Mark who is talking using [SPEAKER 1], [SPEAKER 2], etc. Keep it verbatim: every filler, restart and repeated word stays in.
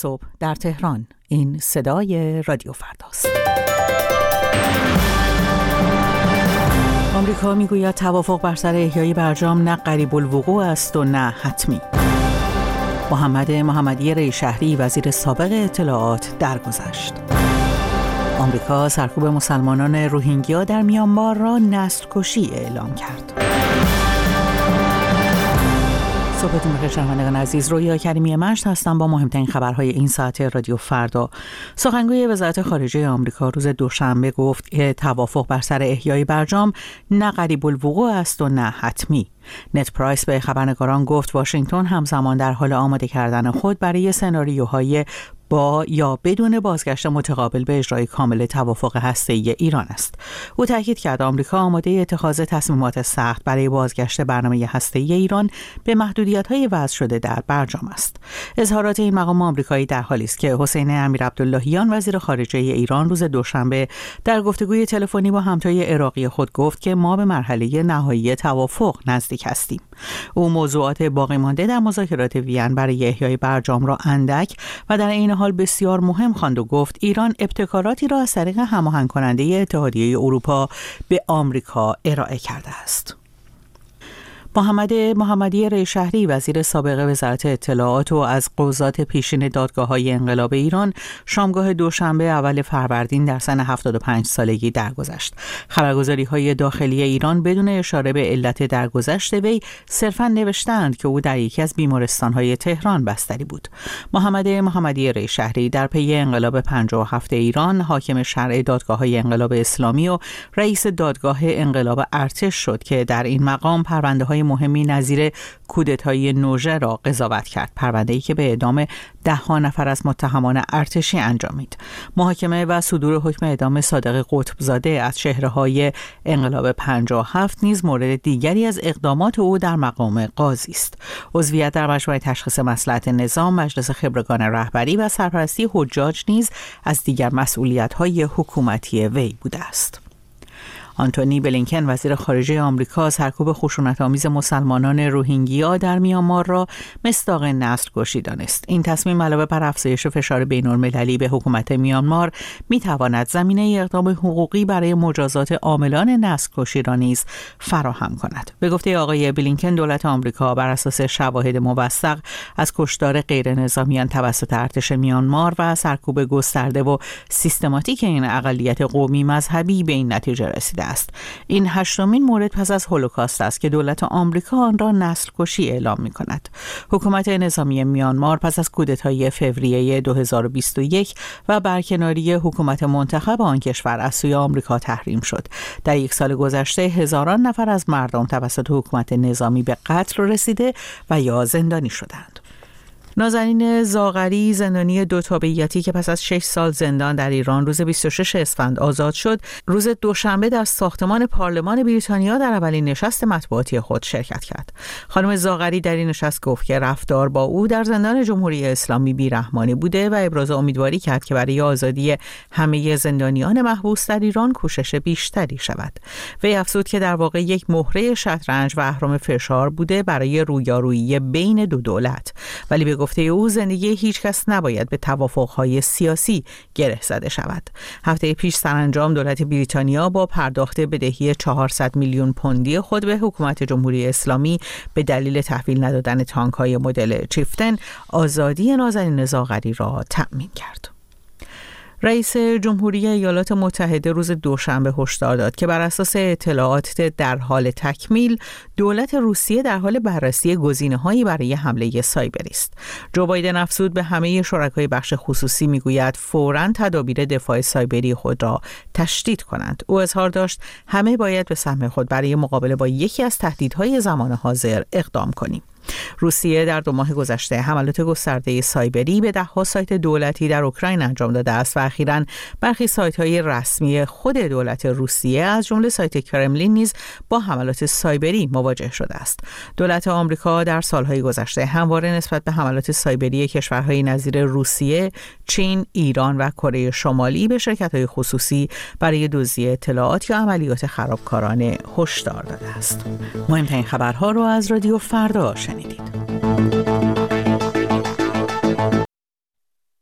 [SPEAKER 1] صبح در تهران. این صدای رادیو فرداست. آمریکا میگوید توافق بر سر احیای برجام نه قریب الوقوع است و نه حتمی. محمد محمدی ریشهری وزیر سابق اطلاعات درگذشت. آمریکا سرکوب مسلمانان روهینگیا در میانمار را نسل کشی اعلام کرد. صبحتون بخیر شنوندگان عزیز، رویا کریمی مشت هستم با مهمترین خبرهای این ساعت رادیو فردا. سخنگوی وزارت خارجه آمریکا روز دوشنبه گفت که توافق بر سر احیای برجام نه قریب الوقوع است و نه حتمی. نت پرایس به خبرنگاران گفت واشنگتن همزمان در حال آماده کردن خود برای سناریوهای با یا بدون بازگشت متقابل به اجرای کامل توافق هسته‌ای ایران است. او تاکید کرد آمریکا آماده اتخاذ تصمیمات سخت برای بازگشت برنامه هسته‌ای ایران به محدودیت‌های وضع شده در برجام است. اظهارات این مقام آمریکایی در حالی است که حسین امیرعبداللهیان وزیر خارجه ایران روز دوشنبه در گفتگوی تلفنی با همتای عراقی خود گفت که ما به مرحله نهایی توافق نزدیک هستیم. او موضوعات باقی مانده در مذاکرات وین برای احیای برجام را اندک و در این حال بسیار مهم خواند و گفت ایران ابتکاراتی را از طریق هماهنگ کننده اتحادیه اروپا به آمریکا ارائه کرده است. محمد محمدی ریشهری وزیر سابق وزارت اطلاعات و از قضات پیشین دادگاه‌های انقلاب ایران شامگاه دوشنبه اول فروردین در سن هفتاد و پنج سالگی درگذشت. خبرگزاری‌های داخلی ایران بدون اشاره به علت درگذشت وی صرفاً نوشتند که او در یکی از بیمارستان‌های تهران بستری بود. محمد محمدی ریشهری در پی انقلاب پنجاه و هفت ایران حاکم شرع دادگاه‌های انقلاب اسلامی و رئیس دادگاه انقلاب ارتش شد که در این مقام پرونده‌های مهمی نظیر کودتای نوژه را قضاوت کرد، پرونده‌ای که به اعدام ده ها نفر از متهمان ارتشی انجامید. محاکمه و صدور حکم اعدام صادق قطبزاده از چهره‌های انقلاب پنجاه و هفت نیز مورد دیگری از اقدامات او در مقام قاضی است. عضویت در مجمع تشخیص مصلحت نظام، مجلس خبرگان رهبری و سرپرستی حجاج نیز از دیگر مسئولیت‌های حکومتی وی بوده است. آنتونی بلینکن وزیر خارجه آمریکا سرکوب خشونت‌آمیز مسلمانان روهینگیا در میانمار را مصداق نسل کشی دانست. این تصمیم علاوه بر افزایش فشار بین‌المللی به حکومت میانمار می‌تواند زمینه اقدام حقوقی برای مجازات عاملان نسل کشی را نیز فراهم کند. به گفته آقای بلینکن دولت آمریکا بر اساس شواهد موثق از کشتار غیرنظامیان توسط ارتش میانمار و سرکوب گسترده و سیستماتیک این اقلیت قومی مذهبی به این نتیجه رسیده است. این هشتمین مورد پس از هولوکاست است که دولت آمریکا آن را نسل کشی اعلام می کند. حکومت نظامی میانمار پس از کودتای فوریه دو هزار و بیست و یک و برکناری حکومت منتخب آن کشور از سوی آمریکا تحریم شد. در یک سال گذشته هزاران نفر از مردم توسط حکومت نظامی به قتل رسیده و یا زندانی شدند. نازنین زاغری زندانی دو تابعیتی که پس از شش سال زندان در ایران روز بیست و شش اسفند آزاد شد، روز دوشنبه در ساختمان پارلمان بریتانیا در اولین نشست مطبوعاتی خود شرکت کرد. خانم زاغری در این نشست گفت که رفتار با او در زندان جمهوری اسلامی بی‌رحمانه بوده و ابراز امیدواری کرد که برای آزادی همه زندانیان محبوس در ایران کوشش بیشتری شود. وی افزود که در واقع یک مهره شطرنج و اهرم فشار بوده برای رویارویی بین دو دولت، ولی به گفته او زندگی هیچ کس نباید به توافق‌های سیاسی گره زده شود. هفته پیش سرانجام دولت بریتانیا با پرداخت بدهی چهارصد میلیون پوندی خود به حکومت جمهوری اسلامی به دلیل تحویل ندادن تانک‌های مدل چیفتن آزادی نازنین زاغری را تأمین کرد. رئیس جمهوری ایالات متحده روز دوشنبه هشدار داد که بر اساس اطلاعات در حال تکمیل دولت روسیه در حال بررسی گزینه‌هایی برای حمله سایبری است. جو بایدن افزود به همه شرکای بخش خصوصی میگوید فوراً تدابیر دفاع سایبری خود را تشدید کنند. او اظهار داشت همه باید به سهم خود برای مقابله با یکی از تهدیدهای زمان حاضر اقدام کنیم. روسیه در دو ماه گذشته حملات گسترده سایبری به ده‌ها سایت دولتی در اوکراین انجام داده است و اخیراً برخی سایت‌های رسمی خود دولت روسیه از جمله سایت کرملین نیز با حملات سایبری مواجه شده است. دولت آمریکا در سالهای گذشته همواره نسبت به حملات سایبری کشورهای نظیر روسیه، چین، ایران و کره شمالی به شرکت‌های خصوصی برای دزدی اطلاعات یا عملیات خرابکارانه هشدار داده است. مهمترین خبرها را از رادیو فردا شنیدید.